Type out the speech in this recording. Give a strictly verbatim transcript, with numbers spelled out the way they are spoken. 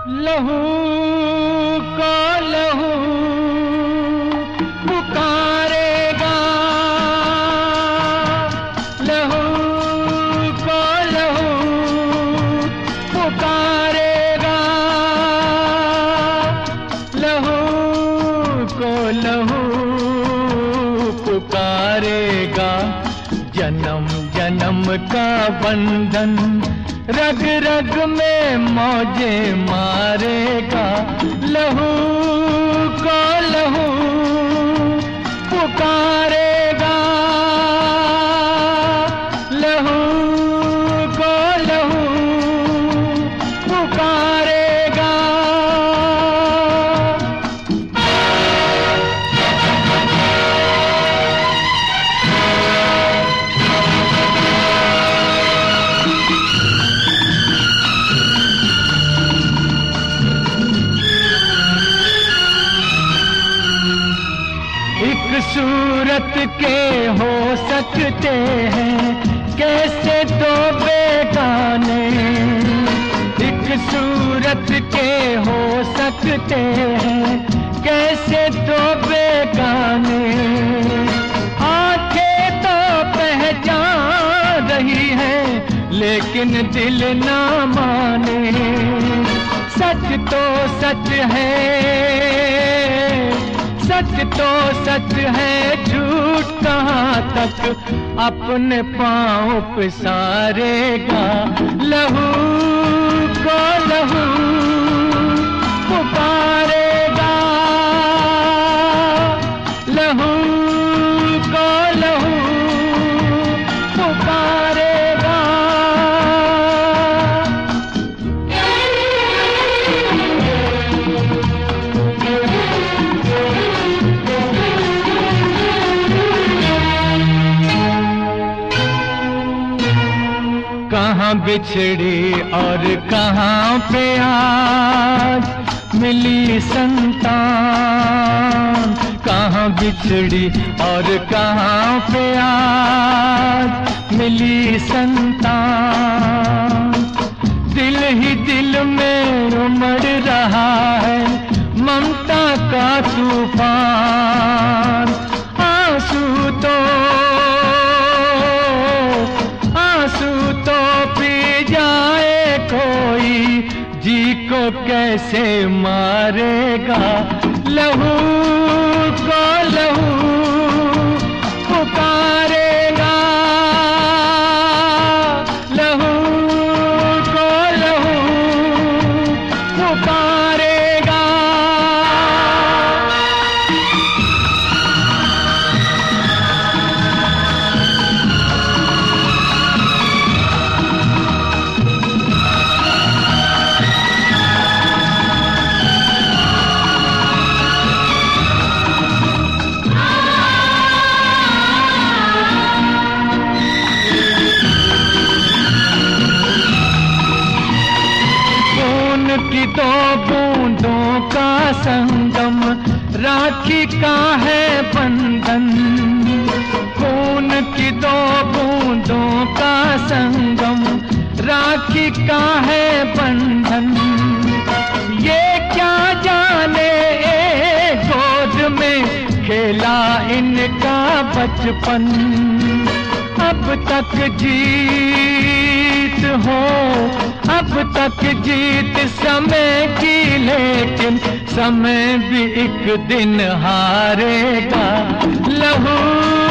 लहू को लहू पुकारेगा, लहू को लहू पुकारेगा, लहू को लहू पुकारेगा। जन्म जन्म का बंधन रग रग में मौजे मारेगा। लहू को लहू पुकारेगा, लहू को लहू पुकारेगा। एक सूरत के हो सकते हैं कैसे दो बेगाने, एक सूरत के हो सकते हैं कैसे दो बेगाने। आंखें तो पहचान रही हैं लेकिन दिल ना माने। सच तो सच है, सच तो सच है, झूठ कहाँ तक अपने पाँव पसारेगा। लहू को लहू पुकारेगा, लहू को लहू पुकारेगा। कहाँ बिछड़ी और कहाँ पे आज मिली संतान, कहाँ बिछड़ी और कहाँ पे आज मिली संतान। दिल ही दिल में उमड़ रहा है ममता का तूफान। आंसू तो जी को कैसे मारेगा। लहू को लहू पुकारेगा, लहू को लहू पुकारेगा। की दो बूंदों का संगम राखी का है बंधन। खून की दो बूंदों का संगम राखी का है बंधन। ये क्या जाने एक गोद में खेला इनका बचपन। अब तक जीत हो, अब तक जीत समय की, लेकिन समय भी एक दिन हारेगा। लहू